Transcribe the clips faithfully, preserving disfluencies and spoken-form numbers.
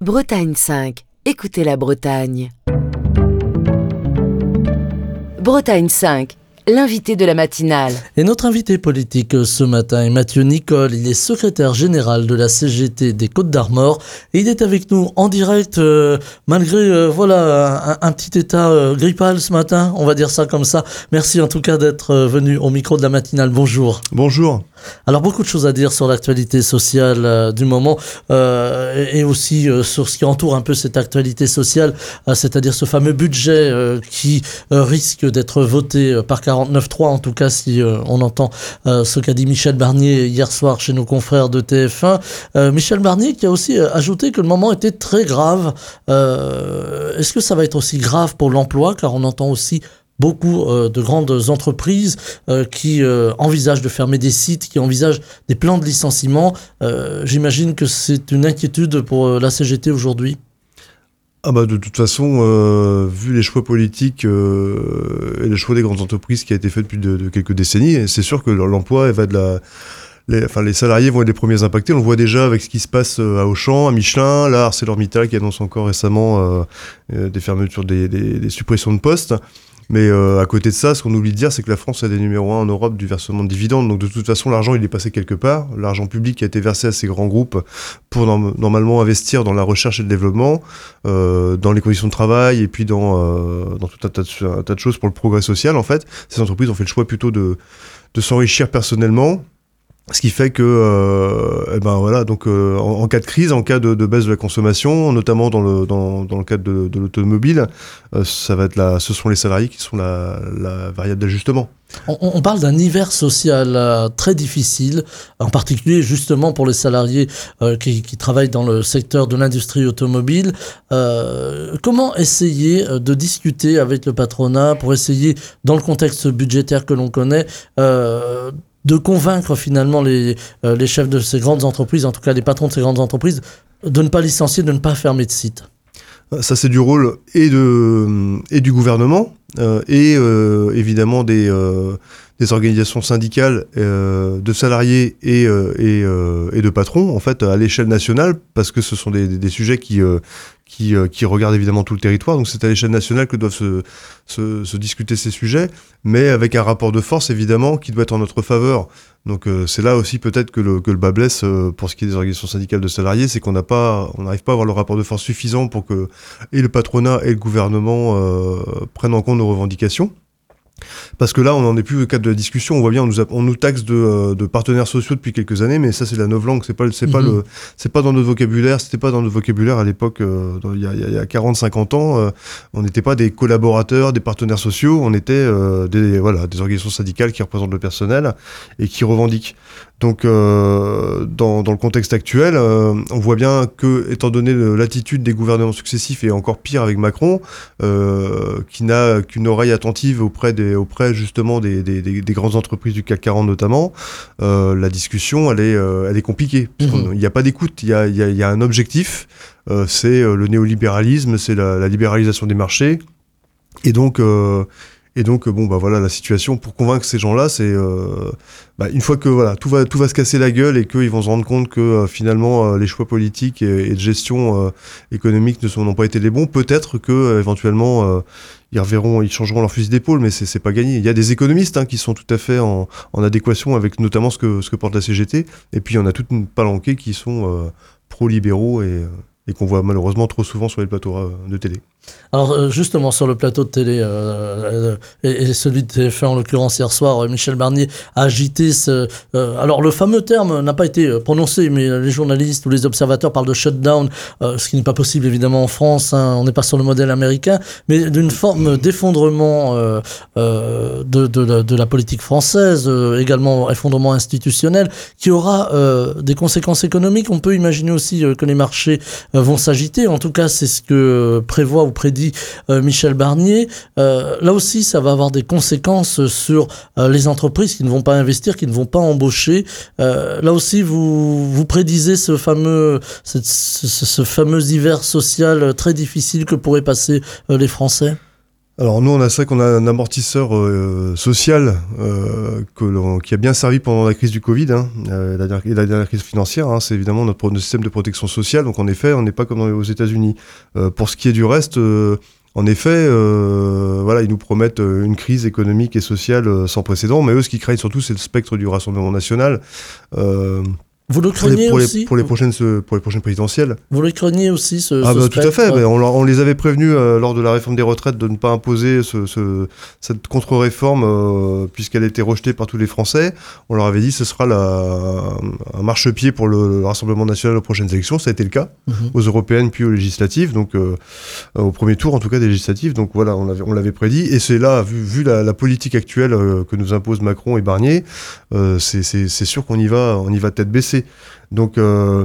Bretagne cinq. Écoutez la Bretagne. Bretagne cinq, l'invité de la matinale. Et notre invité politique ce matin est Mathieu Nicole. Il est secrétaire général de la C G T des Côtes-d'Armor. Et il est avec nous en direct, euh, malgré euh, voilà un, un petit état euh, grippal ce matin, on va dire ça comme ça. Merci en tout cas d'être euh, venu au micro de la matinale. Bonjour. Bonjour. Alors beaucoup de choses à dire sur l'actualité sociale euh, du moment euh, et, et aussi euh, sur ce qui entoure un peu cette actualité sociale, euh, c'est-à-dire ce fameux budget euh, qui euh, risque d'être voté euh, par quarante-neuf trois, en tout cas si euh, on entend euh, ce qu'a dit Michel Barnier hier soir chez nos confrères de T F un. Euh, Michel Barnier qui a aussi euh, ajouté que le moment était très grave. Euh, est-ce que ça va être aussi grave pour l'emploi, car on entend aussi beaucoup euh, de grandes entreprises euh, qui euh, envisagent de fermer des sites, qui envisagent des plans de licenciement. Euh, j'imagine que c'est une inquiétude pour euh, la C G T aujourd'hui. Ah bah de toute façon, euh, vu les choix politiques euh, et les choix des grandes entreprises qui a été fait depuis de, de quelques décennies, c'est sûr que l'emploi va de la... Les, enfin, les salariés vont être les premiers impactés. On le voit déjà avec ce qui se passe à Auchan, à Michelin, là ArcelorMittal qui annonce encore récemment euh, euh, des fermetures, des, des, des suppressions de postes. Mais euh, à côté de ça, ce qu'on oublie de dire, c'est que la France est des numéros un en Europe du versement de dividendes. Donc de toute façon, l'argent, il est passé quelque part. L'argent public qui a été versé à ces grands groupes pour norm- normalement investir dans la recherche et le développement, euh, dans les conditions de travail et puis dans, euh, dans tout un tas, de, un tas de choses pour le progrès social, en fait. Ces entreprises ont fait le choix plutôt de, de s'enrichir personnellement. Ce qui fait que, euh, eh ben voilà, donc euh, en, en cas de crise, en cas de, de baisse de la consommation, notamment dans le dans, dans le cadre de, de l'automobile, euh, ça va être la, ce sont les salariés qui sont la, la variable d'ajustement. On, on parle d'un hiver social euh, très difficile, en particulier justement pour les salariés euh, qui, qui travaillent dans le secteur de l'industrie automobile. Euh, comment essayer de discuter avec le patronat pour essayer, dans le contexte budgétaire que l'on connaît, euh, de convaincre finalement les, euh, les chefs de ces grandes entreprises, en tout cas les patrons de ces grandes entreprises, de ne pas licencier, de ne pas fermer de site? Ça, c'est du rôle et, de, et du gouvernement euh, et euh, évidemment des, euh, des organisations syndicales euh, de salariés et, euh, et, euh, et de patrons, en fait, à l'échelle nationale, parce que ce sont des, des, des sujets qui, euh, qui, euh, qui regardent évidemment tout le territoire. Donc c'est à l'échelle nationale que doivent se, se, se discuter ces sujets, mais avec un rapport de force, évidemment, qui doit être en notre faveur. Donc euh, c'est là aussi peut-être que le, que le bas blesse euh, pour ce qui est des organisations syndicales de salariés, c'est qu'on n'a pas, on n'arrive pas à avoir le rapport de force suffisant pour que et le patronat et le gouvernement euh, prennent en compte nos revendications. Parce que là, on n'en est plus au cadre de la discussion. On voit bien, on nous, a, on nous taxe de, euh, de partenaires sociaux depuis quelques années, mais ça, c'est la novlangue. C'est pas, c'est mm-hmm. pas le, c'est pas dans notre vocabulaire. C'était pas dans notre vocabulaire à l'époque. Euh, il y a, il y a quarante, cinquante ans, euh, on n'était pas des collaborateurs, des partenaires sociaux. On était euh, des, voilà, des organisations syndicales qui représentent le personnel et qui revendiquent. Donc, euh, dans, dans le contexte actuel, euh, on voit bien que, étant donné le, l'attitude des gouvernements successifs et encore pire avec Macron, euh, qui n'a qu'une oreille attentive auprès des, auprès justement des, des, des, des grandes entreprises du C A C quarante notamment, euh, la discussion, elle est, euh, elle est compliquée. Parce mmh. Il n'y a pas d'écoute, il y a, il y a, il y a un objectif, euh, c'est le néolibéralisme, c'est la, la libéralisation des marchés, et donc. Euh, Et donc, bon, bah voilà, la situation, pour convaincre ces gens-là, c'est euh, bah, une fois que voilà, tout va, tout va se casser la gueule et qu'ils vont se rendre compte que euh, finalement, euh, les choix politiques et, et de gestion euh, économique ne sont, n'ont pas été les bons, peut-être que euh, éventuellement, euh, ils reverront, ils changeront leur fusil d'épaule, mais c'est, c'est pas gagné. Il y a des économistes hein, qui sont tout à fait en, en adéquation avec notamment ce que, ce que porte la C G T, et puis il y en a toute une palanquée qui sont euh, pro-libéraux et, euh, et qu'on voit malheureusement trop souvent sur les plateaux de télé. Alors justement sur le plateau de télé euh, euh, et, et celui de T F un en l'occurrence hier soir, euh, Michel Barnier a agité ce... Euh, alors le fameux terme n'a pas été prononcé, mais les journalistes ou les observateurs parlent de shutdown, euh, ce qui n'est pas possible évidemment en France, hein, on n'est pas sur le modèle américain, mais d'une forme d'effondrement euh, euh, de, de, de, de la politique française, euh, également effondrement institutionnel, qui aura euh, des conséquences économiques. On peut imaginer aussi euh, que les marchés euh, vont s'agiter, en tout cas c'est ce que prévoit ou prédit euh, Michel Barnier. Euh, là aussi, ça va avoir des conséquences sur euh, les entreprises qui ne vont pas investir, qui ne vont pas embaucher. Euh, là aussi, vous, vous prédisez ce fameux, ce, ce, ce fameux hiver social très difficile que pourraient passer euh, les Français? Alors nous, on a ça qu'on a un amortisseur euh, social euh, que l'on- qui a bien servi pendant la crise du Covid, hein, euh, la, dernière, la dernière crise financière. Hein, c'est évidemment notre, pro- notre système de protection sociale. Donc en effet, on n'est pas comme dans- aux États-Unis. Euh, pour ce qui est du reste, euh, en effet, euh, voilà, ils nous promettent euh, une crise économique et sociale euh, sans précédent. Mais eux, ce qu'ils craignent surtout, c'est le spectre du Rassemblement national. Euh, Vous le pour, les, craignez pour, les, aussi pour, les prochaines, euh, pour les prochaines présidentielles. Vous le craignez aussi, ce, Ah ce bah tout à spectre fait, bah, on, leur- on les avait prévenus euh, lors de la réforme des retraites de ne pas imposer ce, ce- cette contre-réforme euh, puisqu'elle était rejetée par tous les Français. On leur avait dit que ce sera la, un marchepied pour le, le Rassemblement national aux prochaines élections. Ça a été le cas, Mhm. aux européennes puis aux législatives, donc euh, euh, au premier tour en tout cas des législatives. Donc voilà, on l'avait, on l'avait prédit. Et c'est là, vu, vu la, la politique actuelle euh, que nous impose Macron et Barnier, euh, c'est, c'est, c'est sûr qu'on y va, on y va tête baissée. Donc euh,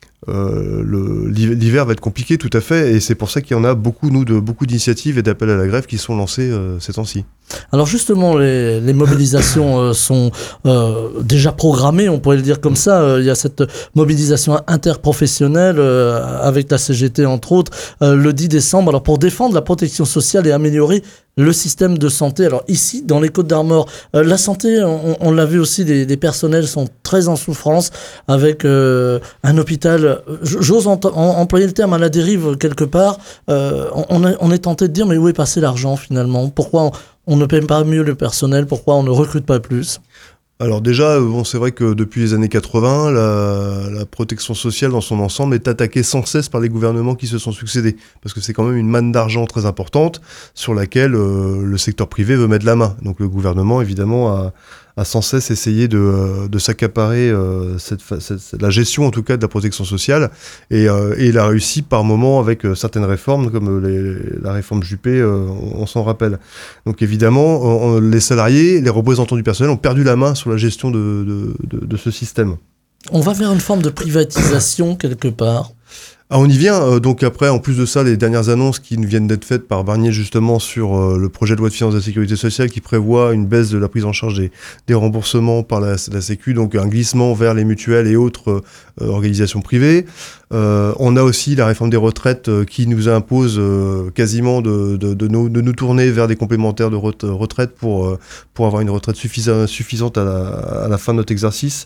Euh, le, l'hiver va être compliqué, tout à fait, et c'est pour ça qu'il y en a beaucoup, nous, de beaucoup d'initiatives et d'appels à la grève qui sont lancés euh, ces temps-ci. Alors justement, les, les mobilisations euh, sont euh, déjà programmées, on pourrait le dire comme ça. Euh, il y a cette mobilisation interprofessionnelle euh, avec la C G T entre autres euh, le dix décembre. Alors pour défendre la protection sociale et améliorer le système de santé. Alors ici, dans les Côtes-d'Armor, euh, la santé, on, on l'a vu aussi, les, les personnels sont très en souffrance avec euh, un hôpital, j'ose ent- en, employer le terme, à la dérive quelque part. Euh, on, on, est, on est tenté de dire, mais où est passé l'argent finalement? Pourquoi on, on ne paie pas mieux le personnel? Pourquoi on ne recrute pas plus? Alors déjà, bon, c'est vrai que depuis les années quatre-vingts, la, la protection sociale dans son ensemble est attaquée sans cesse par les gouvernements qui se sont succédés, parce que c'est quand même une manne d'argent très importante sur laquelle euh, le secteur privé veut mettre la main. Donc le gouvernement, évidemment, a, a sans cesse essayé de, de s'accaparer euh, cette, cette, la gestion, en tout cas, de la protection sociale, et, euh, et il a réussi par moments avec euh, certaines réformes, comme les, la réforme Juppé, euh, on, on s'en rappelle. Donc évidemment, on, les salariés, les représentants du personnel ont perdu la main sur la gestion de, de, de, de ce système. On va vers une forme de privatisation quelque part. Ah, on y vient. Euh, donc après, en plus de ça, les dernières annonces qui viennent d'être faites par Barnier justement sur euh, le projet de loi de finances de la sécurité sociale qui prévoit une baisse de la prise en charge des, des remboursements par la, la Sécu, donc un glissement vers les mutuelles et autres euh, organisations privées. Euh, on a aussi la réforme des retraites euh, qui nous impose euh, quasiment de, de, de, nous, de nous tourner vers des complémentaires de retraite pour, euh, pour avoir une retraite suffisa- suffisante à la, à la fin de notre exercice.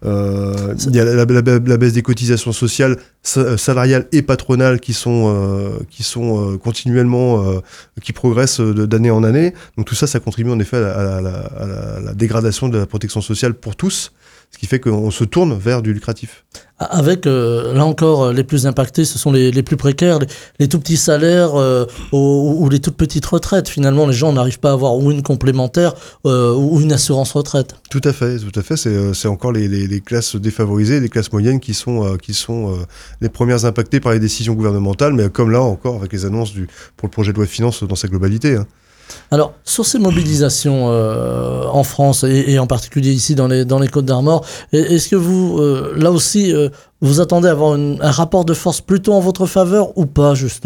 Euh, il y a la, la, la, la baisse des cotisations sociales salariales et patronales qui sont, euh, qui sont euh, continuellement, euh, qui progressent de, d'année en année. Donc tout ça, ça contribue en effet à la, à la, à la, à la dégradation de la protection sociale pour tous, ce qui fait qu'on se tourne vers du lucratif. Avec, euh, là encore, les plus impactés, ce sont les, les plus précaires, les, les tout petits salaires euh, ou, ou les toutes petites retraites. Finalement, les gens n'arrivent pas à avoir ou une complémentaire euh, ou une assurance retraite. Tout à fait, tout à fait. C'est, c'est encore les, les, les classes défavorisées, les classes moyennes qui sont, euh, qui sont euh, les premières impactées par les décisions gouvernementales, mais comme là encore avec les annonces du, pour le projet de loi de finances dans sa globalité. Hein. Alors, sur ces mobilisations euh, en France et, et en particulier ici dans les, dans les Côtes-d'Armor, est-ce que vous, euh, là aussi, euh, vous attendez à avoir une, un rapport de force plutôt en votre faveur ou pas, justement ?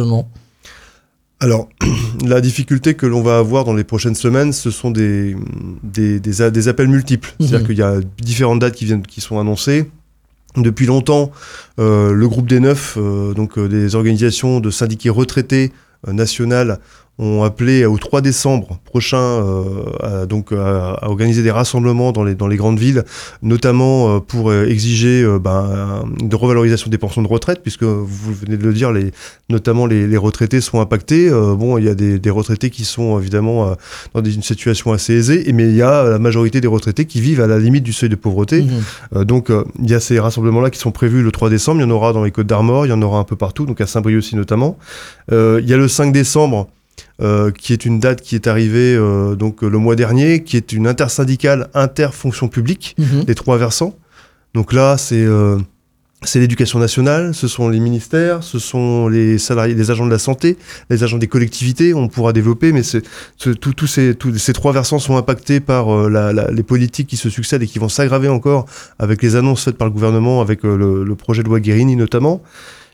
Alors, la difficulté que l'on va avoir dans les prochaines semaines, ce sont des, des, des, des appels multiples. Mmh. C'est-à-dire qu'il y a différentes dates qui, viennent, qui sont annoncées. Depuis longtemps, euh, le groupe des neuf, euh, donc euh, des organisations de syndiqués retraités euh, nationales, ont appelé au trois décembre prochain euh, à, donc, à, à organiser des rassemblements dans les, dans les grandes villes, notamment euh, pour euh, exiger euh, ben, une revalorisation des pensions de retraite, puisque vous venez de le dire, les, notamment les, les retraités sont impactés. Euh, bon, il y a des, des retraités qui sont évidemment euh, dans des, une situation assez aisée, mais il y a la majorité des retraités qui vivent à la limite du seuil de pauvreté. Mmh. Euh, donc euh, il y a ces rassemblements-là qui sont prévus le trois décembre, il y en aura dans les Côtes-d'Armor, il y en aura un peu partout, donc à Saint-Brieuc aussi notamment. Euh, il y a le cinq décembre, Euh, qui est une date qui est arrivée euh, donc le mois dernier, qui est une intersyndicale interfonction publique, mmh. les trois versants. Donc là, c'est euh, c'est l'éducation nationale, ce sont les ministères, ce sont les salariés, les agents de la santé, les agents des collectivités. On pourra développer, mais c'est, c'est, tout, tout ces, tout, ces trois versants sont impactés par euh, la, la, les politiques qui se succèdent et qui vont s'aggraver encore avec les annonces faites par le gouvernement, avec euh, le, le projet de loi Guérini notamment.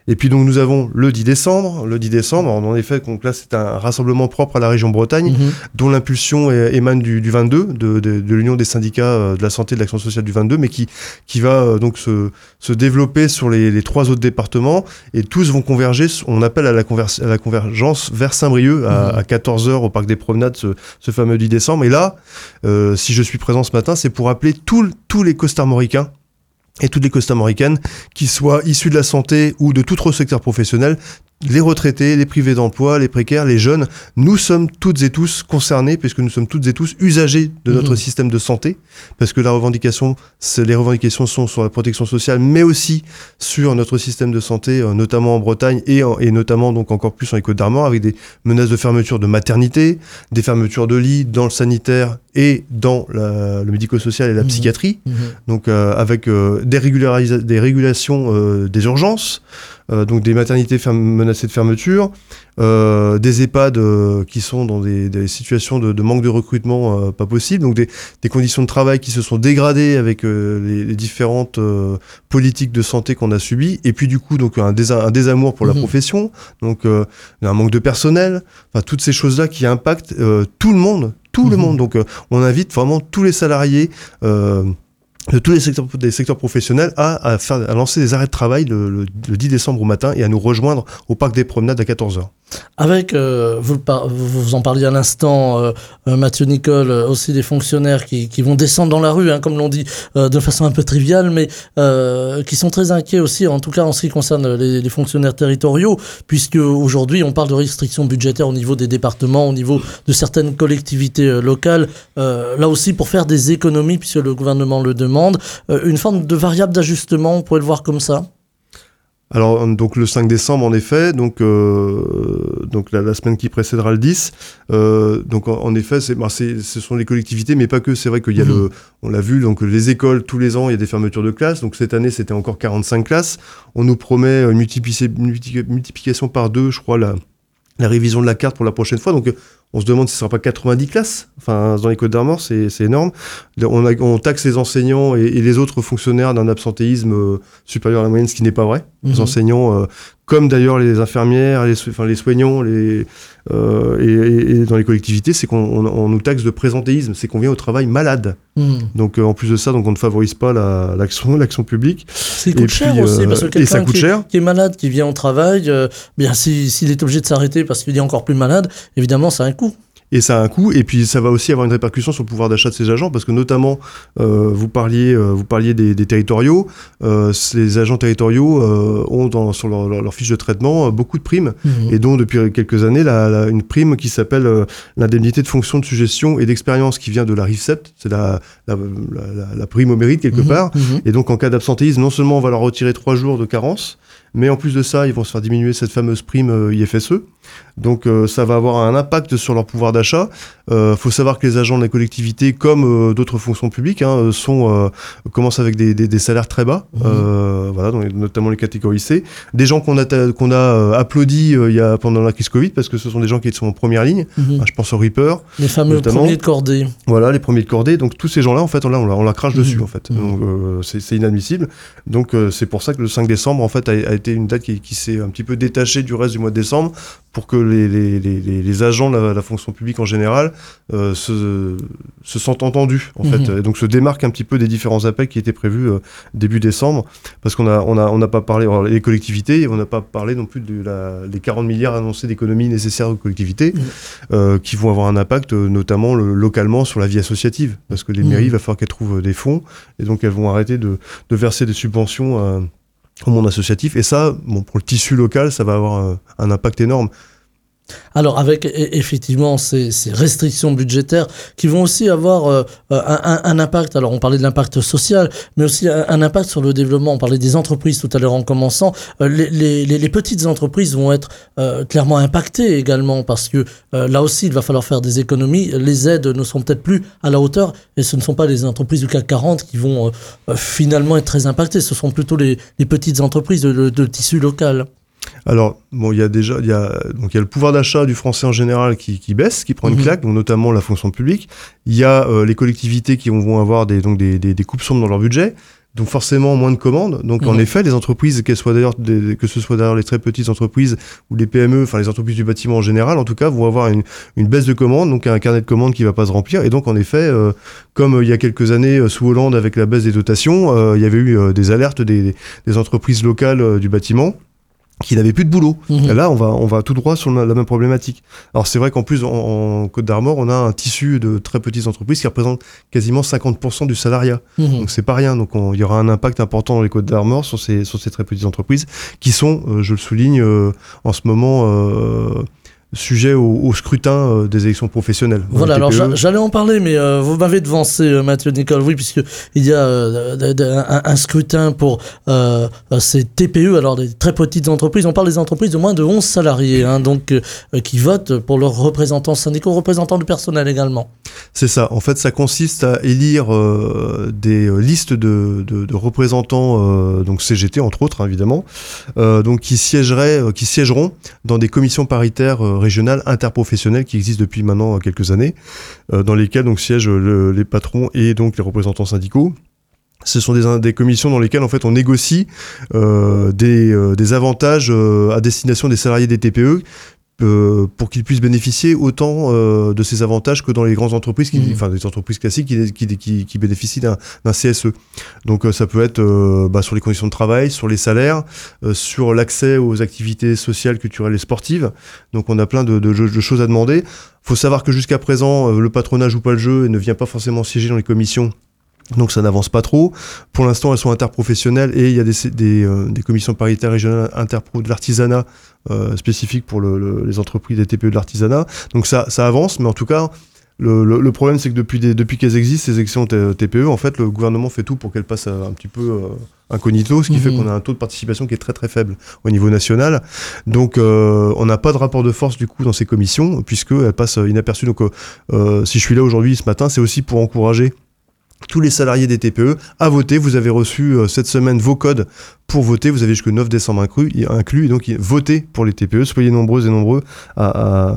Et puis donc nous avons le dix décembre. Le dix décembre, en effet, donc là c'est un rassemblement propre à la région Bretagne, mmh. dont l'impulsion est, émane du, du vingt-deux, de, de, de l'Union des syndicats euh, de la santé et de l'action sociale du vingt-deux, mais qui, qui va euh, donc se, se développer sur les, les trois autres départements, et tous vont converger, on appelle à la, conver- à la convergence vers Saint-Brieuc, à, mmh. à quatorze heures au Parc des Promenades, ce, ce fameux dix décembre. Et là, euh, si je suis présent ce matin, c'est pour appeler tous les costarmoricains et toutes les costarmoricaines, qu'ils soient issus de la santé ou de tout autre secteur professionnel, les retraités, les privés d'emploi, les précaires, les jeunes, nous sommes toutes et tous concernés, puisque nous sommes toutes et tous usagers de notre mmh. système de santé, parce que la revendication, c'est, les revendications sont sur la protection sociale, mais aussi sur notre système de santé, euh, notamment en Bretagne et, en, et notamment donc encore plus en les Côtes-d'Armor, avec des menaces de fermeture de maternité, des fermetures de lits dans le sanitaire et dans la, le médico-social et la mmh. psychiatrie, mmh. donc euh, avec euh, des, régularisations, des régulations euh, des urgences, Euh, donc des maternités ferm- menacées de fermeture, euh, des EHPAD euh, qui sont dans des, des situations de, de manque de recrutement euh, pas possible, donc des, des conditions de travail qui se sont dégradées avec euh, les, les différentes euh, politiques de santé qu'on a subies, et puis du coup donc un, désa- un désamour pour mmh. la profession, donc euh, un manque de personnel, enfin toutes ces choses-là qui impactent euh, tout le monde, tout mmh. le monde. Donc euh, on invite vraiment tous les salariés euh, de tous les secteurs, des secteurs professionnels à, à, faire, à lancer des arrêts de travail le, le, le dix décembre au matin et à nous rejoindre au Parc des Promenades à quatorze heures. Avec, euh, vous, par, vous en parliez à l'instant, euh, euh, Mathieu Nicole, euh, aussi des fonctionnaires qui, qui vont descendre dans la rue, hein, comme l'on dit, euh, de façon un peu triviale, mais euh, qui sont très inquiets aussi, en tout cas en ce qui concerne les, les fonctionnaires territoriaux, puisque aujourd'hui on parle de restrictions budgétaires au niveau des départements, au niveau de certaines collectivités euh, locales, euh, là aussi pour faire des économies, puisque le gouvernement le demande, euh, une forme de variable d'ajustement, on pourrait le voir comme ça. Alors donc le cinq décembre en effet, donc euh, donc la, la semaine qui précédera le dix, euh, donc en, en effet c'est, bah, c'est ce sont les collectivités, mais pas que. C'est vrai qu'il y a mmh. le, on l'a vu, donc les écoles tous les ans il y a des fermetures de classes. Donc cette année c'était encore quarante-cinq classes. On nous promet une multiplication, multiplication par deux, je crois, la la révision de la carte pour la prochaine fois. Donc on se demande si ce ne sera pas quatre-vingt-dix classes. Enfin, dans les Côtes-d'Armor, c'est, c'est énorme. On, a, on taxe les enseignants et, et les autres fonctionnaires d'un absentéisme euh, supérieur à la moyenne, ce qui n'est pas vrai. Mmh. Les enseignants, euh, comme d'ailleurs les infirmières, les, so- enfin, les soignants, les, euh, et, et, et dans les collectivités, c'est qu'on on, on nous taxe de présentéisme, c'est qu'on vient au travail malade. Mmh. Donc euh, en plus de ça, donc on ne favorise pas la, l'action, l'action publique. Ça coûte cher puis, aussi, parce que quelqu'un ça coûte qui, cher. qui est malade, qui vient au travail, euh, bien si, s'il est obligé de s'arrêter parce qu'il est encore plus malade, évidemment, ça a un coût. Et ça a un coût, et puis ça va aussi avoir une répercussion sur le pouvoir d'achat de ces agents, parce que notamment, euh, vous parliez, euh, vous parliez des, des territoriaux, euh, ces agents territoriaux euh, ont dans, sur leur, leur, leur fiche de traitement euh, beaucoup de primes, mmh. et dont depuis quelques années, la, la, une prime qui s'appelle euh, l'indemnité de fonction, de suggestion et d'expérience, qui vient de la RIFSEPT, c'est la, la, la, la prime au mérite quelque mmh. part, mmh. et donc en cas d'absentéisme, non seulement on va leur retirer trois jours de carence, mais en plus de ça, ils vont se faire diminuer cette fameuse prime euh, I F S E. Donc euh, ça va avoir un impact sur leur pouvoir d'achat. Il euh, faut savoir que les agents de la collectivité, comme euh, d'autres fonctions publiques, hein, sont, euh, commencent avec des, des, des salaires très bas, mmh. euh, voilà, donc, notamment les catégories C. Des gens qu'on a, qu'on a euh, applaudis euh, il y a, pendant la crise Covid, parce que ce sont des gens qui sont en première ligne. Mmh. Enfin, je pense aux Reapers. Les fameux notamment. premiers de cordée. Voilà, les premiers de cordée. Donc tous ces gens-là, en fait, on, là, on, la, on la crache mmh. dessus, en fait. Mmh. Donc euh, c'est, c'est inadmissible. Donc euh, c'est pour ça que le cinq décembre, en fait, a, a été une date qui, qui s'est un petit peu détachée du reste du mois de décembre, pour que les, les, les, les agents de la, la fonction publique en général euh, se, se sentent entendus, en mmh. fait, et donc se démarquent un petit peu des différents appels qui étaient prévus euh, début décembre, parce qu'on a, on a, on n'a pas parlé, alors, les collectivités, on n'a pas parlé non plus de la, des quarante milliards annoncés d'économies nécessaires aux collectivités, mmh. euh, qui vont avoir un impact, euh, notamment le, localement, sur la vie associative, parce que les mmh. mairies, il va falloir qu'elles trouvent des fonds, et donc elles vont arrêter de, de verser des subventions à au monde associatif, et ça, bon, pour le tissu local, ça va avoir un, un impact énorme. Alors avec effectivement ces, ces restrictions budgétaires qui vont aussi avoir euh, un, un impact, alors on parlait de l'impact social, mais aussi un, un impact sur le développement. On parlait des entreprises tout à l'heure en commençant. Euh, les, les, les petites entreprises vont être euh, clairement impactées également, parce que euh, là aussi il va falloir faire des économies. Les aides ne sont peut-être plus à la hauteur, et ce ne sont pas les entreprises du C A C quarante qui vont euh, finalement être très impactées. Ce sont plutôt les, les petites entreprises de, de, de tissu local. Alors, bon, il y a déjà, il y a, donc il y a le pouvoir d'achat du Français en général qui, qui baisse, qui prend une mmh. claque, donc notamment la fonction publique. Il y a euh, les collectivités qui vont, vont avoir des, donc des, des, des coupes sombres dans leur budget. donc forcément moins de commandes. Donc mmh. en effet, les entreprises, qu'elles soient d'ailleurs des, que ce soit d'ailleurs les très petites entreprises ou les P M E, enfin les entreprises du bâtiment en général, en tout cas, vont avoir une, une baisse de commandes, donc un carnet de commandes qui va pas se remplir. Et donc en effet, euh, comme euh, il y a quelques années euh, sous Hollande avec la baisse des dotations, euh, il y avait eu euh, des alertes des, des entreprises locales euh, du bâtiment qui n'avaient plus de boulot. Mmh. Et là, on va, on va tout droit sur la, la même problématique. Alors, c'est vrai qu'en plus, en, en Côte d'Armor, on a un tissu de très petites entreprises qui représente quasiment cinquante pour cent du salariat. Mmh. Donc, c'est pas rien. Donc, on, il y aura un impact important dans les Côtes d'Armor sur ces, sur ces très petites entreprises qui sont, euh, je le souligne, euh, en ce moment, euh, sujet au, au scrutin euh, des élections professionnelles. Voilà, alors j'a, j'allais en parler, mais euh, vous m'avez devancé, euh, Mathieu Nicole, oui, puisqu'il y a euh, d- d- un, un scrutin pour euh, ces T P E, alors des très petites entreprises. On parle des entreprises de moins de onze salariés, hein, donc euh, qui votent pour leurs représentants syndicaux, représentants du personnel également. C'est ça. En fait, ça consiste à élire euh, des listes de, de, de représentants, euh, donc C G T entre autres, hein, évidemment, euh, donc qui siégeraient, euh, qui siégeront dans des commissions paritaires euh, régionales interprofessionnelles qui existent depuis maintenant quelques années, euh, dans lesquelles donc siègent le, les patrons et donc les représentants syndicaux. Ce sont des, des commissions dans lesquelles en fait on négocie euh, des, euh, des avantages euh, à destination des salariés des T P E. Euh, pour qu'ils puissent bénéficier autant euh, de ces avantages que dans les grandes entreprises, qui, mmh. enfin des entreprises classiques qui, qui, qui, qui bénéficient d'un, d'un C S E. Donc euh, ça peut être euh, bah, sur les conditions de travail, sur les salaires, euh, sur l'accès aux activités sociales, culturelles et sportives. Donc on a plein de, de, de choses à demander. Faut savoir que jusqu'à présent, euh, le patronat joue pas le jeu et ne vient pas forcément siéger dans les commissions. Donc ça n'avance pas trop. Pour l'instant, elles sont interprofessionnelles et il y a des, des, euh, des commissions paritaires régionales interpro de l'artisanat euh, spécifiques pour le, le, les entreprises des T P E de l'artisanat. Donc ça, ça avance, mais en tout cas, le, le, le problème c'est que depuis, des, depuis qu'elles existent, ces élections T P E, en fait, le gouvernement fait tout pour qu'elles passent un petit peu euh, incognito, ce qui mmh. fait qu'on a un taux de participation qui est très très faible au niveau national. Donc euh, on n'a pas de rapport de force du coup dans ces commissions, puisqu'elles passent inaperçues. Donc euh, si je suis là aujourd'hui, ce matin, c'est aussi pour encourager tous les salariés des T P E à voter. Vous avez reçu euh, cette semaine vos codes pour voter. Vous avez jusqu'au neuf décembre inclus. inclus et donc, votez pour les T P E. Soyez nombreuses et nombreux à, à,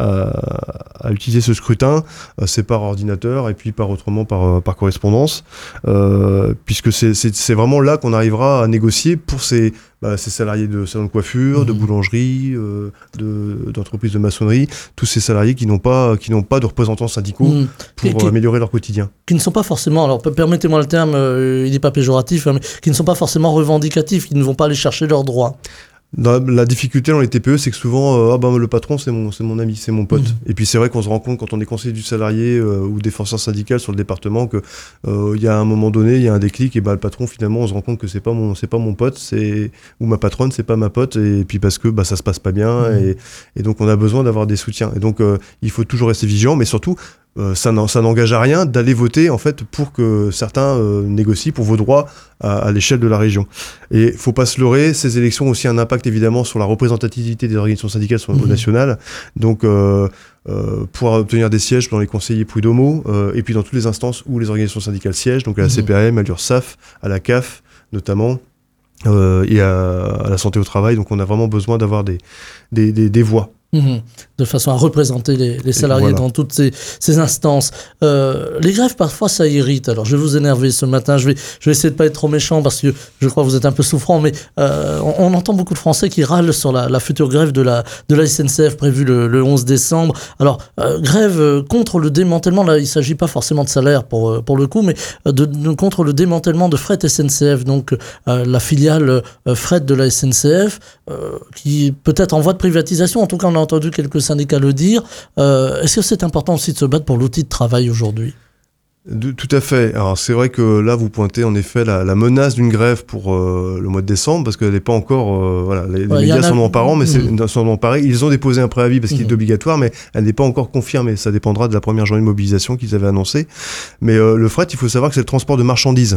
à, à utiliser ce scrutin. Euh, c'est par ordinateur et puis par autrement par, par correspondance. Euh, puisque c'est, c'est, c'est vraiment là qu'on arrivera à négocier pour ces, bah, ces salariés de salons de coiffure, mmh. de boulangerie, euh, de, d'entreprises de maçonnerie. Tous ces salariés qui n'ont pas, qui n'ont pas de représentants syndicaux mmh. pour qui, améliorer leur quotidien. Qui ne sont pas forcément, alors permettez-moi le terme, euh, il n'est pas péjoratif, hein, mais qui ne sont pas forcément revendicatifs, qui ne vont pas aller chercher leurs droits. Dans la difficulté dans les T P E, c'est que souvent, euh, ah ben, le patron, c'est mon, c'est mon ami, c'est mon pote. Mmh. Et puis c'est vrai qu'on se rend compte quand on est conseiller du salarié euh, ou défenseur syndical sur le département que euh, il y a un moment donné, il y a un déclic et bah le patron finalement, on se rend compte que c'est pas mon, c'est pas mon pote, c'est ou ma patronne, c'est pas ma pote. Et puis parce que bah ça se passe pas bien mmh. et, et donc on a besoin d'avoir des soutiens. Et donc euh, il faut toujours rester vigilant, mais surtout Euh, ça, ça n'engage à rien d'aller voter en fait pour que certains euh, négocient pour vos droits à, à l'échelle de la région. Et faut pas se leurrer, ces élections ont aussi un impact évidemment sur la représentativité des organisations syndicales sur le niveau mmh. national. Donc euh, euh, pouvoir obtenir des sièges dans les conseillers prud'homaux euh, et puis dans toutes les instances où les organisations syndicales siègent, donc à la mmh. C P A M, à l'URSSAF, à la C A F notamment. Euh, et à, à la santé au travail, donc on a vraiment besoin d'avoir des, des, des, des voix. Mmh, de façon à représenter les, les salariés voilà. dans toutes ces, ces instances. Euh, les grèves, parfois, ça irrite. Alors, je vais vous énerver ce matin. Je vais, je vais essayer de ne pas être trop méchant parce que je crois que vous êtes un peu souffrant, mais euh, on, on entend beaucoup de Français qui râlent sur la, la future grève de la, de la S N C F prévue le, le onze décembre. Alors, euh, grève contre le démantèlement, là, il ne s'agit pas forcément de salaire pour, pour le coup, mais de, de, contre le démantèlement de Fret S N C F, donc euh, la filiale euh, Fret de la S N C F, euh, qui peut-être en voie de privatisation, en tout cas, on a entendu quelques syndicats le dire. Euh, est-ce que c'est important aussi de se battre pour l'outil de travail aujourd'hui ? De, tout à fait. Alors c'est vrai que là vous pointez en effet la, la menace d'une grève pour euh, le mois de décembre parce qu'elle n'est pas encore euh, voilà les, ouais, les médias s'en ont emparés mais mmh. c'est, s'en ont emparés. Ils ont déposé un préavis parce qu'il mmh. est obligatoire mais elle n'est pas encore confirmée. Ça dépendra de la première journée de mobilisation qu'ils avaient annoncée. Mais euh, le fret, il faut savoir que c'est le transport de marchandises.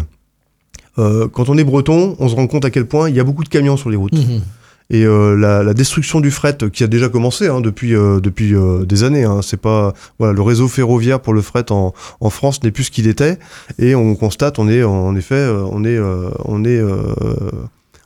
Euh, quand on est breton, on se rend compte à quel point il y a beaucoup de camions sur les routes. Mmh. Et euh, la, la destruction du fret qui a déjà commencé hein, depuis euh, depuis euh, des années. Hein, c'est pas voilà le réseau ferroviaire pour le fret en, en France n'est plus ce qu'il était et on constate on est en effet on est euh, on est euh,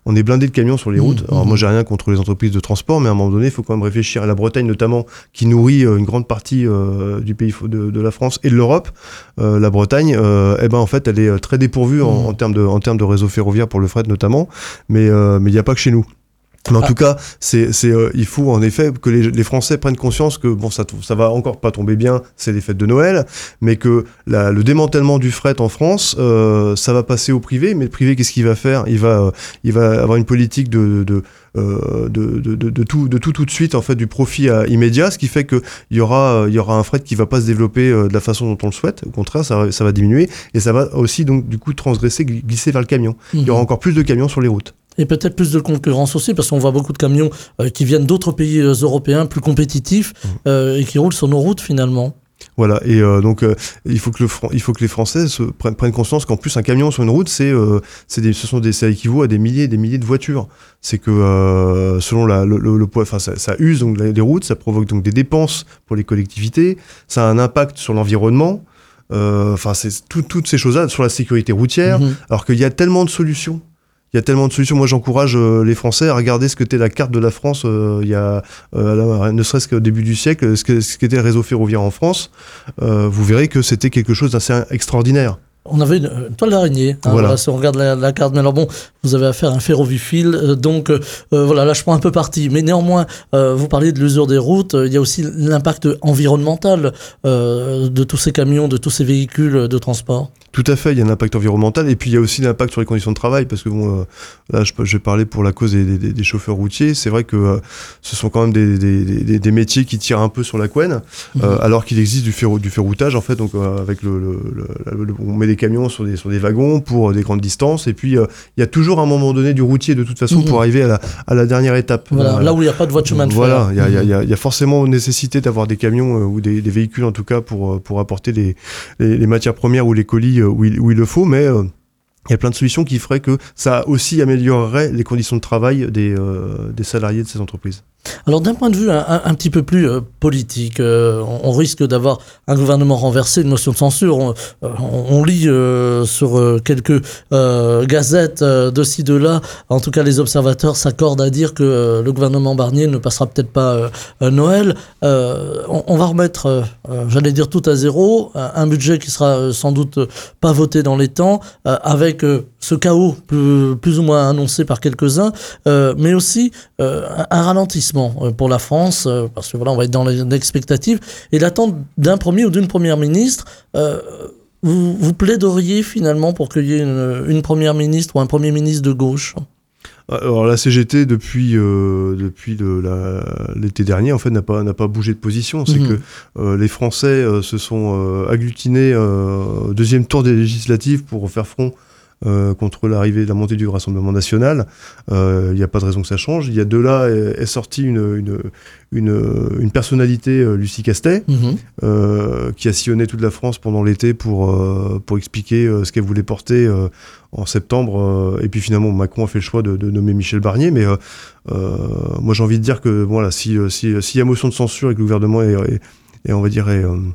on est blindé de camions sur les routes. Mmh, Alors mmh. moi j'ai rien contre les entreprises de transport, mais à un moment donné, il faut quand même réfléchir à la Bretagne notamment, qui nourrit euh, une grande partie euh, du pays de, de la France et de l'Europe. Euh, la Bretagne, euh, eh ben en fait, elle est très dépourvue en, Mmh. en termes de en termes de réseau ferroviaire pour le fret notamment, mais euh, mais il n'y a pas que chez nous. Mais en Ah. tout cas, c'est, c'est, euh, il faut en effet que les, les Français prennent conscience que bon, ça, ça va encore pas tomber bien, c'est les fêtes de Noël, mais que la, le démantèlement du fret en France, euh, ça va passer au privé. Mais le privé, qu'est-ce qu'il va faire ? Il va, euh, il va avoir une politique de, de, euh, de, de, de, de tout, de tout, tout de suite en fait, du profit à, immédiat, ce qui fait que il y aura, il y aura un fret qui va pas se développer euh, de la façon dont on le souhaite. Au contraire, ça, va, ça va diminuer et ça va aussi donc du coup transgresser, glisser vers le camion. Mmh. Il y aura encore plus de camions sur les routes. Et peut-être plus de concurrence aussi, parce qu'on voit beaucoup de camions euh, qui viennent d'autres pays euh, européens plus compétitifs euh, et qui roulent sur nos routes finalement. Voilà, et euh, donc euh, il faut que le Fran- il faut que les Français se prennent, prennent conscience qu'en plus un camion sur une route, c'est euh, c'est des, ce sont des, ça équivaut à des milliers et des milliers de voitures. C'est que euh, selon la, le, le, le poids, enfin ça, ça use donc les routes, ça provoque donc des dépenses pour les collectivités, ça a un impact sur l'environnement. Enfin, euh, c'est tout, toutes ces choses-là sur la sécurité routière, mmh. alors qu'il y a tellement de solutions. Il y a tellement de solutions. Moi, j'encourage euh, les Français à regarder ce qu'était la carte de la France euh, il y a, euh, là, ne serait-ce qu'au début du siècle, ce, que, ce qu'était le réseau ferroviaire en France. Euh, vous verrez que c'était quelque chose d'assez extraordinaire. On avait une, une toile d'araignée, hein, voilà. Voilà, si on regarde la, la carte. Mais alors bon, vous avez affaire à un ferrovifile, euh, donc euh, voilà, là je prends un peu parti. Mais néanmoins, euh, vous parliez de l'usure des routes, euh, il y a aussi l'impact environnemental euh, de tous ces camions, de tous ces véhicules de transport. Tout à fait, il y a un impact environnemental et puis il y a aussi l'impact sur les conditions de travail parce que bon, euh, là je, je vais parler pour la cause des, des, des chauffeurs routiers. C'est vrai que euh, ce sont quand même des, des, des, des métiers qui tirent un peu sur la couenne, mmh. euh, alors qu'il existe du, ferro, du ferroutage en fait. Donc euh, avec le, le, le, le, on met des camions sur des, sur des wagons pour des grandes distances et puis euh, il y a toujours à un moment donné du routier de toute façon mmh. pour arriver à la, à la dernière étape. Voilà, euh, là où il n'y a pas de voie de chemin de fer. Voilà, il y a, mmh. y, a, y a forcément nécessité d'avoir des camions euh, ou des, des véhicules en tout cas pour, pour apporter les, les, les matières premières ou les colis euh, où, il, où il le faut. Mais il euh, y a plein de solutions qui feraient que ça aussi améliorerait les conditions de travail des, euh, des salariés de ces entreprises. Alors d'un point de vue un, un, un petit peu plus euh, politique, euh, on, on risque d'avoir un gouvernement renversé, une motion de censure. On, euh, on lit euh, sur euh, quelques euh, gazettes euh, de ci, de là, en tout cas les observateurs s'accordent à dire que euh, le gouvernement Barnier ne passera peut-être pas euh, euh, Noël. Euh, on, on va remettre, euh, euh, j'allais dire tout à zéro, un, un budget qui sera euh, sans doute pas voté dans les temps, euh, avec euh, ce chaos plus, plus ou moins annoncé par quelques-uns, euh, mais aussi euh, un, un ralentissement pour la France, parce que voilà, on va être dans l'expectative et l'attente d'un premier ou d'une première ministre. Euh, vous, vous plaideriez finalement pour qu'il y ait une, une première ministre ou un premier ministre de gauche ? Alors la C G T depuis euh, depuis le, la, l'été dernier en fait n'a pas n'a pas bougé de position. C'est mmh. que euh, les Français euh, se sont euh, agglutinés euh, au deuxième tour des législatives pour faire front Euh, contre l'arrivée, la montée du Rassemblement national. Il euh, n'y a pas de raison que ça change. Il y a de là est, est sortie une, une, une, une personnalité, euh, Lucie Castet, mmh. euh, qui a sillonné toute la France pendant l'été pour, euh, pour expliquer euh, ce qu'elle voulait porter euh, en septembre. Euh, et puis finalement, Macron a fait le choix de, de nommer Michel Barnier. Mais euh, euh, moi, j'ai envie de dire que voilà, si, si, s'il y a motion de censure et que le gouvernement est, est, est on va dire, est, euh,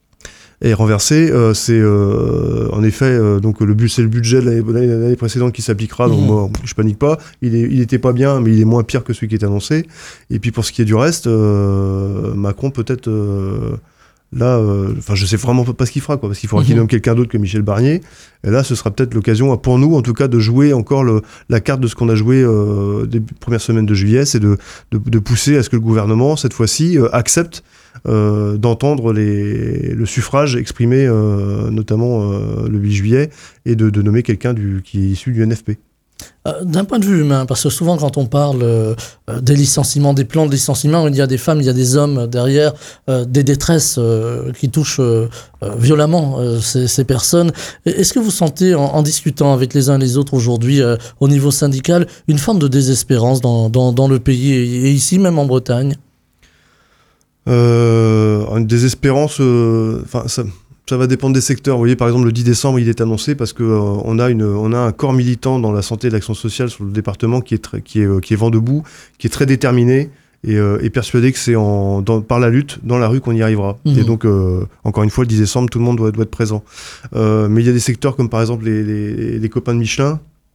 est renversé, euh, c'est euh, en effet euh, donc le but c'est le budget de l'année, l'année précédente qui s'appliquera. Donc mmh. moi je panique pas, il est il était pas bien mais il est moins pire que celui qui est annoncé. Et puis pour ce qui est du reste, euh, Macron peut-être euh, là, enfin euh, je sais vraiment pas ce qu'il fera quoi, parce qu'il faudra mmh. qu'il nomme quelqu'un d'autre que Michel Barnier. Et là ce sera peut-être l'occasion pour nous en tout cas de jouer encore le, la carte de ce qu'on a joué euh, des premières semaines de juillet, c'est de, de de pousser à ce que le gouvernement cette fois-ci euh, accepte Euh, d'entendre les, le suffrage exprimé euh, notamment euh, le huit juillet et de, de nommer quelqu'un du, qui est issu du N F P. Euh, d'un point de vue humain, parce que souvent quand on parle euh, des licenciements, des plans de licenciement, il y a des femmes, il y a des hommes derrière, euh, des détresses euh, qui touchent euh, euh, violemment euh, ces, ces personnes. Est-ce que vous sentez, en, en discutant avec les uns et les autres aujourd'hui euh, au niveau syndical, une forme de désespérance dans, dans, dans le pays et, et ici même en Bretagne ? Euh, une désespérance, enfin euh, ça, ça va dépendre des secteurs. Vous voyez, par exemple, le dix décembre, il est annoncé parce que euh, on a une, on a un corps militant dans la santé et l'action sociale sur le département qui est très, qui est, euh, qui est vent debout, qui est très déterminé et, euh, et persuadé que c'est en, dans, par la lutte dans la rue qu'on y arrivera. Mmh. Et donc, euh, encore une fois, le dix décembre, tout le monde doit, doit être présent. Euh, mais il y a des secteurs comme par exemple les, les, les copains de Michelin.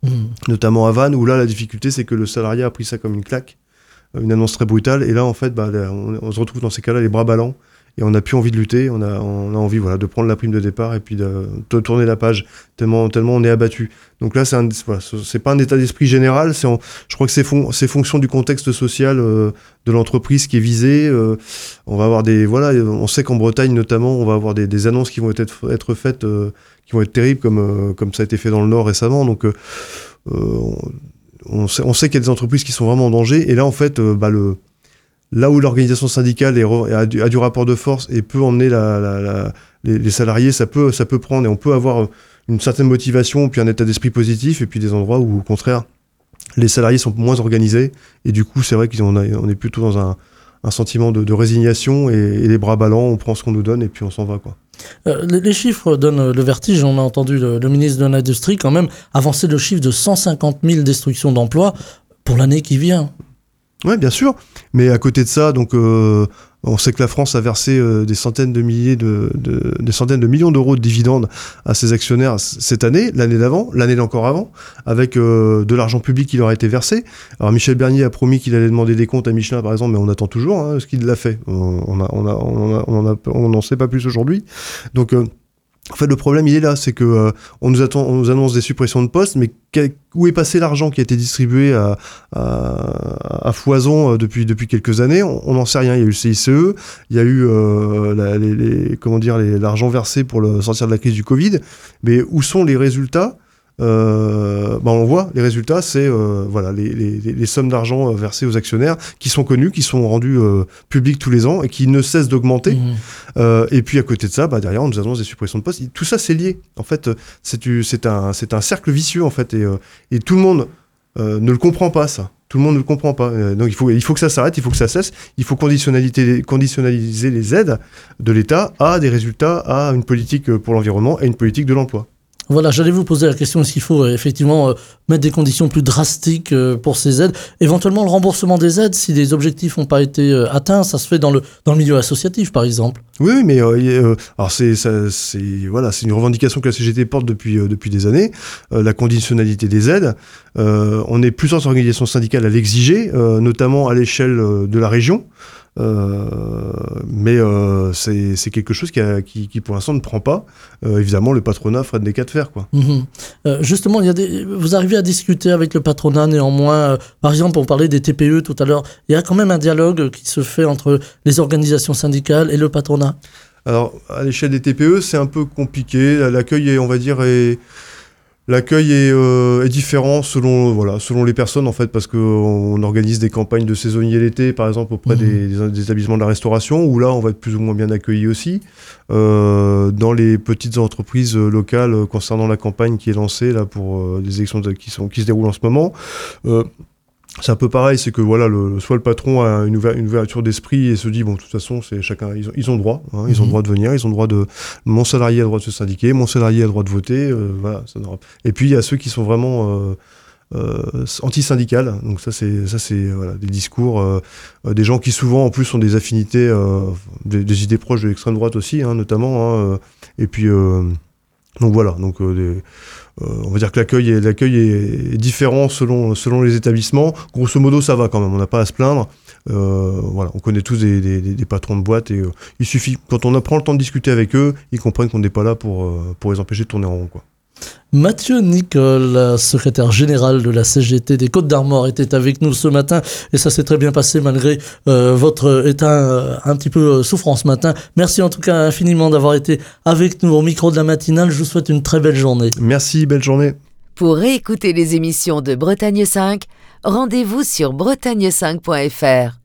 Mmh. Notamment à Vannes, où là, la difficulté, c'est que le salarié a pris ça comme une claque, une annonce très brutale, et là, en fait, bah, on, on se retrouve dans ces cas-là les bras ballants, et on n'a plus envie de lutter, on a, on a envie voilà, de prendre la prime de départ et puis de, de tourner la page, tellement, tellement on est abattu. Donc là, c'est, un, voilà, c'est pas un état d'esprit général, c'est en, je crois que c'est, fon, c'est fonction du contexte social euh, de l'entreprise qui est visée. Euh, on va avoir des, voilà, on sait qu'en Bretagne notamment, on va avoir des, des annonces qui vont être, être faites, euh, qui vont être terribles, comme, euh, comme ça a été fait dans le Nord récemment. Donc euh, on, on, sait, on sait qu'il y a des entreprises qui sont vraiment en danger, et là, en fait, euh, bah, le là où l'organisation syndicale est re, a, du, a du rapport de force et peut emmener la, la, la, les, les salariés, ça peut, ça peut prendre, et on peut avoir une certaine motivation, puis un état d'esprit positif, et puis des endroits où, au contraire, les salariés sont moins organisés, et du coup, c'est vrai qu'on a, on est plutôt dans un, un sentiment de, de résignation, et, et les bras ballants, on prend ce qu'on nous donne, et puis on s'en va, quoi. Euh, les, les chiffres donnent le vertige. On a entendu le, le ministre de l'Industrie quand même avancer le chiffre de cent cinquante mille destructions d'emplois pour l'année qui vient. Oui, bien sûr. Mais à côté de ça, donc, euh, on sait que la France a versé euh, des centaines de milliers de, de, des centaines de millions d'euros de dividendes à ses actionnaires cette année, l'année d'avant, l'année d'encore avant, avec euh, de l'argent public qui leur a été versé. Alors Michel Bernier a promis qu'il allait demander des comptes à Michelin, par exemple, mais on attend toujours hein, ce qu'il l'a fait. On a, on a, on a, on a, on n'en sait pas plus aujourd'hui. Donc euh, en fait, le problème, il est là, c'est que euh, on nous attend, on nous annonce des suppressions de postes, mais quel, où est passé l'argent qui a été distribué à, à, à foison euh, depuis depuis quelques années? On n'en sait rien. Il y a eu le C I C E, il y a eu euh, la, les, les, comment dire, les, l'argent versé pour le, sortir de la crise du Covid, mais où sont les résultats? Euh, bah on voit les résultats, c'est euh, voilà les, les, les sommes d'argent versées aux actionnaires qui sont connues, qui sont rendues euh, publiques tous les ans et qui ne cessent d'augmenter. Mmh. Euh, et puis à côté de ça, bah, derrière on nous annonce des suppressions de postes. Tout ça c'est lié. En fait, c'est, c'est un c'est un cercle vicieux en fait et, euh, et tout le monde euh, ne le comprend pas ça. Tout le monde ne le comprend pas. Euh, donc il faut il faut que ça s'arrête, il faut que ça cesse. Il faut conditionnalité conditionnaliser les aides de l'État à des résultats, à une politique pour l'environnement et une politique de l'emploi. Voilà, j'allais vous poser la question, est-ce qu'il faut euh, effectivement euh, mettre des conditions plus drastiques euh, pour ces aides? Éventuellement le remboursement des aides, si les objectifs n'ont pas été euh, atteints, ça se fait dans le, dans le milieu associatif par exemple. Oui, mais euh, euh, alors c'est, ça, c'est, voilà, c'est une revendication que la C G T porte depuis, euh, depuis des années, euh, la conditionnalité des aides. Euh, on est plusieurs organisations syndicales à l'exiger, euh, notamment à l'échelle euh, de la région. Euh, mais euh, c'est, c'est quelque chose qui, a, qui, qui pour l'instant ne prend pas. Euh, évidemment, le patronat freine des cas de fer, quoi. Mmh. Euh, justement, il y a des, vous arrivez à discuter avec le patronat néanmoins. Euh, par exemple, on parlait des T P E tout à l'heure. Il y a quand même un dialogue qui se fait entre les organisations syndicales et le patronat. Alors, à l'échelle des T P E, c'est un peu compliqué. L'accueil est, on va dire, est... L'accueil est, euh, est différent selon, voilà, selon les personnes, en fait, parce qu'on organise des campagnes de saisonniers l'été, par exemple, auprès mmh. des, des, des établissements de la restauration, où là, on va être plus ou moins bien accueillis aussi. Euh, dans les petites entreprises locales, euh, concernant la campagne qui est lancée, là, pour euh, des élections de, qui, sont, qui se déroulent en ce moment, euh, c'est un peu pareil, c'est que voilà, le, soit le patron a une, ouver, une ouverture d'esprit et se dit bon, de toute façon, c'est chacun, ils ont, ils ont droit, hein, ils mmh. ont droit de venir, ils ont droit de, mon salarié a droit de se syndiquer, mon salarié a droit de voter, euh, voilà. Ça n'aura... Et puis il y a ceux qui sont vraiment euh, euh, anti-syndicales, donc ça c'est, ça c'est voilà, des discours, euh, euh, des gens qui souvent en plus ont des affinités, euh, des, des idées proches de l'extrême droite aussi, hein, notamment, hein, et puis euh, donc voilà, donc euh, des Euh, on va dire que l'accueil est, l'accueil est différent selon, selon les établissements. Grosso modo, ça va quand même, on n'a pas à se plaindre. Euh, voilà, on connaît tous des, des, des patrons de boîte et euh, il suffit, quand on prend le temps de discuter avec eux, ils comprennent qu'on n'est pas là pour, euh, pour les empêcher de tourner en rond, quoi. Mathieu Nicole, secrétaire général de la C G T des Côtes-d'Armor, était avec nous ce matin et ça s'est très bien passé malgré euh, votre état euh, un petit peu souffrant ce matin. Merci en tout cas infiniment d'avoir été avec nous au micro de la matinale. Je vous souhaite une très belle journée. Merci, belle journée. Pour réécouter les émissions de Bretagne cinq, rendez-vous sur bretagne cinq point f r.